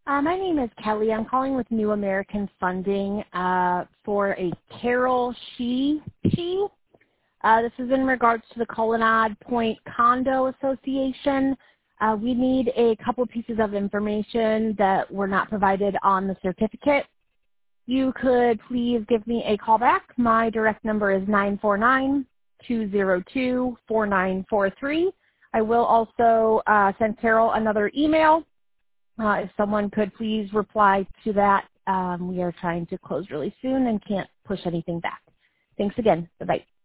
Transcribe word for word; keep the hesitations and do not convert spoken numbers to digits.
Uh, my name is Kelly. I'm calling with New American Funding uh, for a Carol She. She. Uh, this is in regards to the Colonnade Point Condo Association. Uh, we need a couple pieces of information that were not provided on the certificate. You could please give me a call back. My direct number is nine four nine, two zero two, four nine four three. I will also uh, send Carol another email. Uh, if someone could please reply to that. Um, we are trying to close really soon and can't push anything back. Thanks again. Bye-bye.